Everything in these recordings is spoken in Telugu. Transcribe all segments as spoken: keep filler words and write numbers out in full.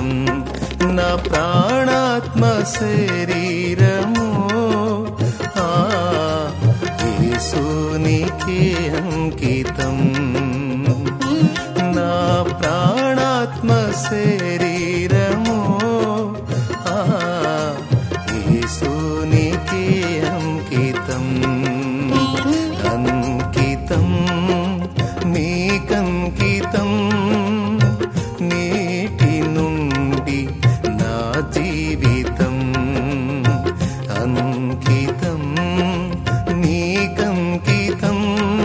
నా ప్రాణాత్మ శరీరము ఆ యేసునికే అంకితం. నా ప్రాణాత్మ శరీరము ఆ యేసునికే అంకితం. అంకితం నీకంకితం, నేటి నుండి నా జీవితం. అంకితం నీకంకితం,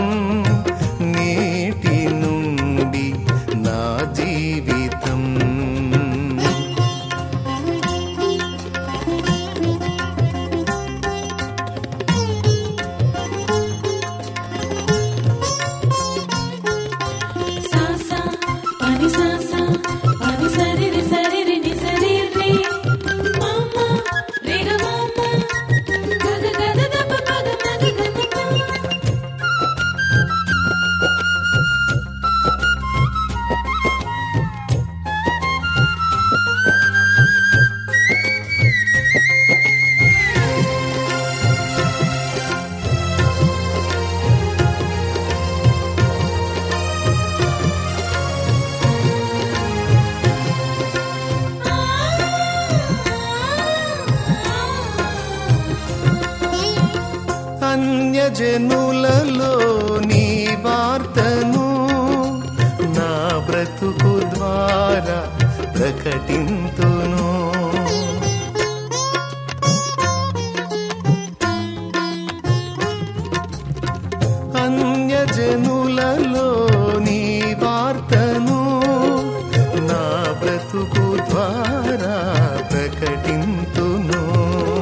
నేటి నుండి నా జీవితం. అన్యజనులలో నీ వార్తను నా బ్రతుకు ద్వారా ప్రకటింతును. అన్యజనులలో నీ వార్తను నా బ్రతుకు ద్వారా ప్రకటింతును.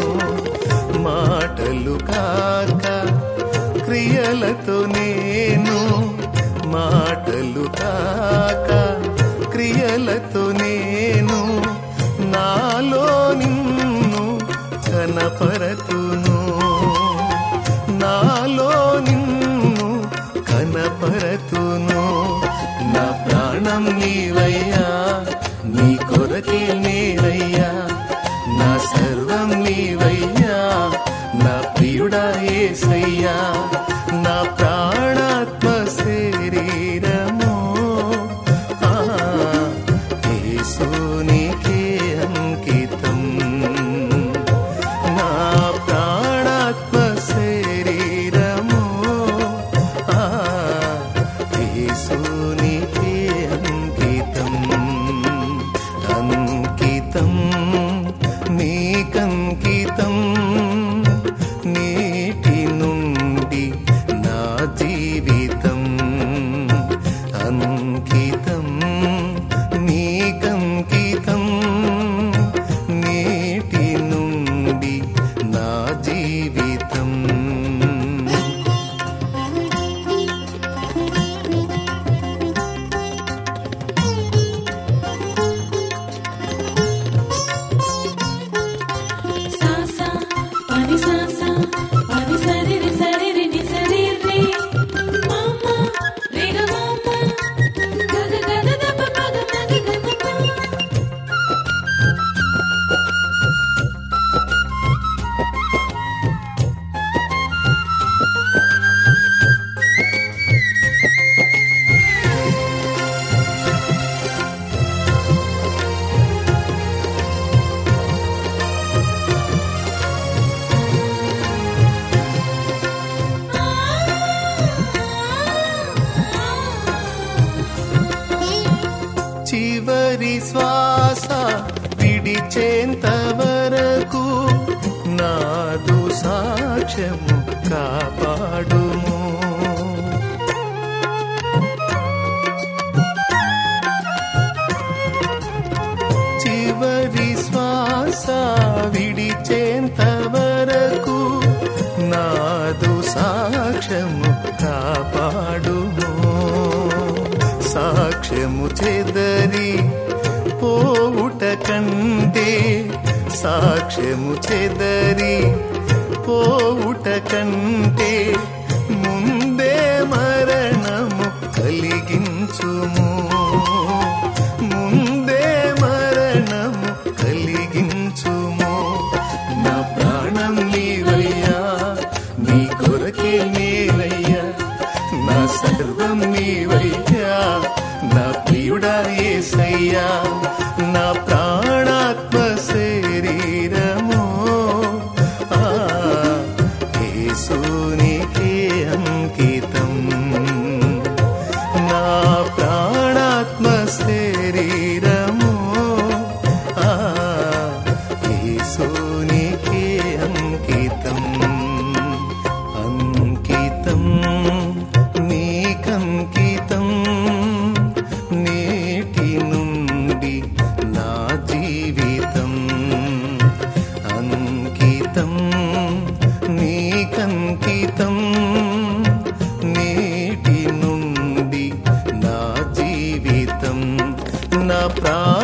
మాటలు కాక క్రియలతో నేను, మాటలు కాక క్రియలతో నేను నాలో నిన్ను కనపరతును. నాలో నిన్ను కనపరతును. నా ప్రాణం నీవయ్యా, నీ కొరకే నేనయ్యా. నా సర్వం నీవయ్యా, నా ప్రియుడా యేసయ్యా. నా ప్రాణాత్మ శరీరము ఆ యేసునికే అంకితం. నా ప్రాణాత్మ శరీరము ఆ యేసునికే అంకితం. అంకితం నీకంకితం, నేటి నుండి నా జీవితం. అంకితం నీకంకితం, నేటి నుండి నా జీవితం. చివరి శ్వాస విడిచేంత వరకు నాదు సాక్ష్యము కాపాడుము. చివరి శ్వాస విడిచేంత వరకు నాదు సాక్ష్యము కాపాడుము. సాక్ష్యము చెదరి పోవుట కంటే, సాక్ష్యము చెదరి పోవుట కంటే ముందే మరణము కలిగించుము. ముందే మరణ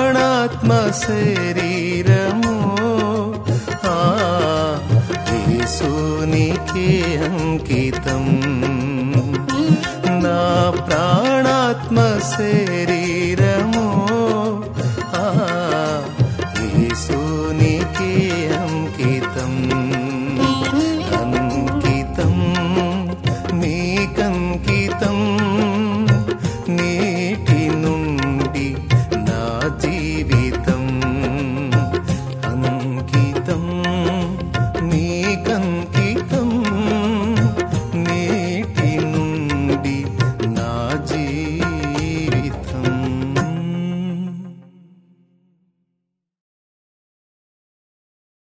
ప్రాణాత్మ శరీరము ఆ యేసునికే అంకితం. నా ప్రాణాత్మ శరీరము